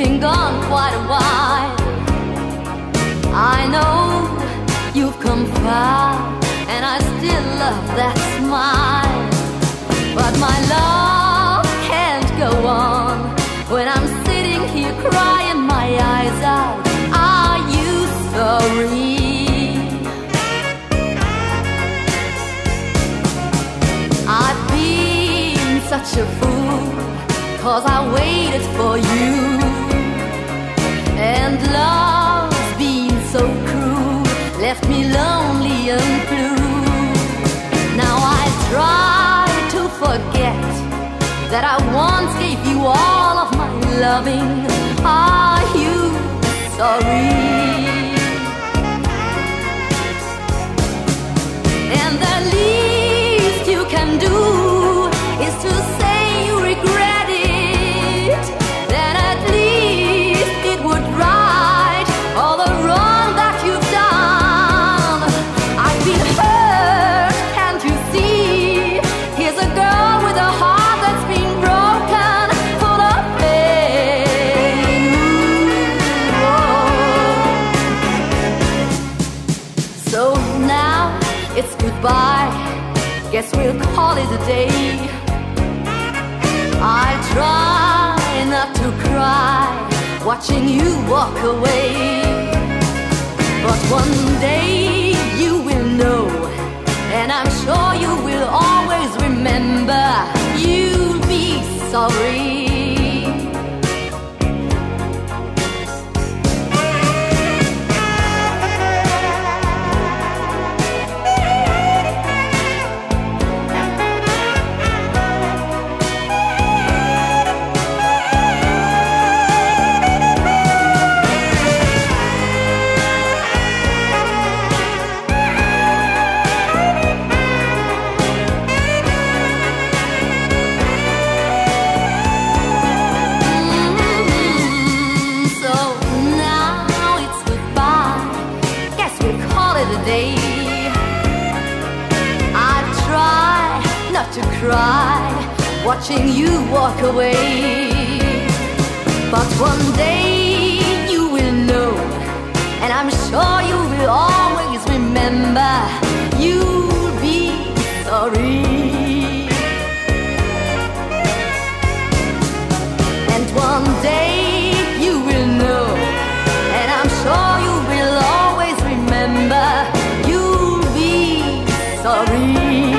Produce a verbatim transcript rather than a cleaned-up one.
been gone quite a while. I know you've come far, and I still love that smile. But my love can't go on when I'm sitting here crying my eyes out. Are you sorry? I've been such a fool, 'cause I waited for you, and love's been so cruel, left me lonely and blue. Now I try to forget that I once gave you all of my loving. Are you sorry? And the least you can do is to say you regret it. Then at least it would right all the wrong that you've done. I've been hurt, can't you see? Here's a girl with a heart that's been broken, full of pain. Ooh, so now it's goodbye, guess we'll call it a day. I'll try not to cry, watching you walk away. But one day you will know, and I'm sure you will always remember. You'll be sorry. Day. I try not to cry, watching you walk away. But one day you will know, and I'm sure you will always remember. You'll be sorry. And one day you will know, and I'm sure you will always remember. You'll be sorry.